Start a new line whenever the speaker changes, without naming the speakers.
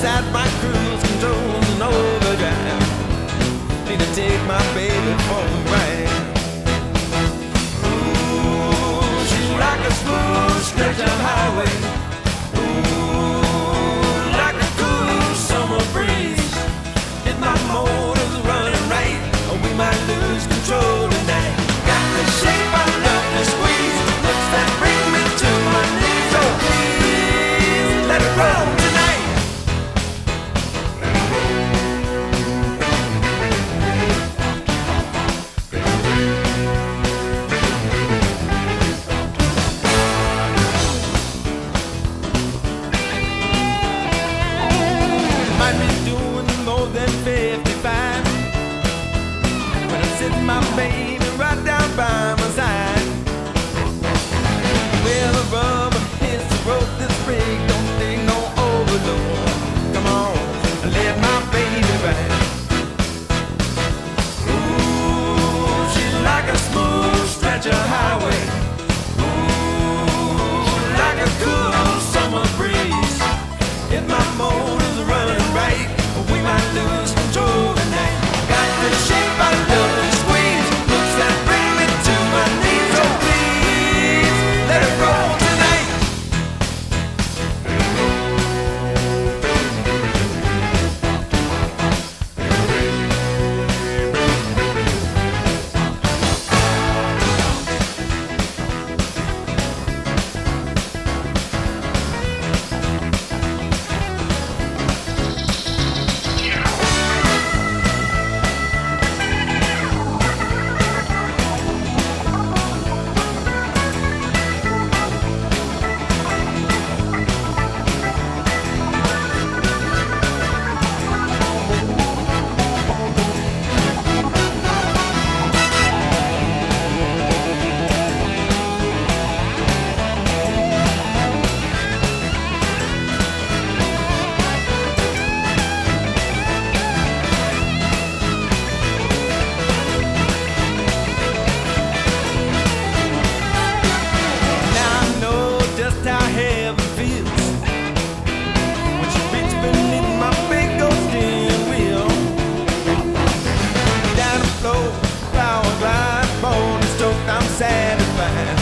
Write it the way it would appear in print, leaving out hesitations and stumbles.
at my cruise control and overdrive. Need to take my baby for a ride. Ooh, she's like a smooth stretch of highway. Ooh, like a cool summer breeze. If my motor's running right, we might lose control tonight. Got the shape I love to squeeze, looks that bring me to my knees. Oh please, let it roll tonight. Might be doing more than 55 when I'm sitting my baby right down by my side. Well, the rubber hits the road, this brake don't need no overload. Come on, let my baby ride. Ooh, she's like a smooth stretch of highway. Ooh, like a cool summer breeze. If my motor's running right, we might lose control tonight. Got the shape I love to squeeze, looks that bring me to my knees. Oh please, let it roll tonight. Now I know just how heaven feels when she reaches beneath my big old steering wheel. Down the floor, power glide, born and stoked, I'm satisfied.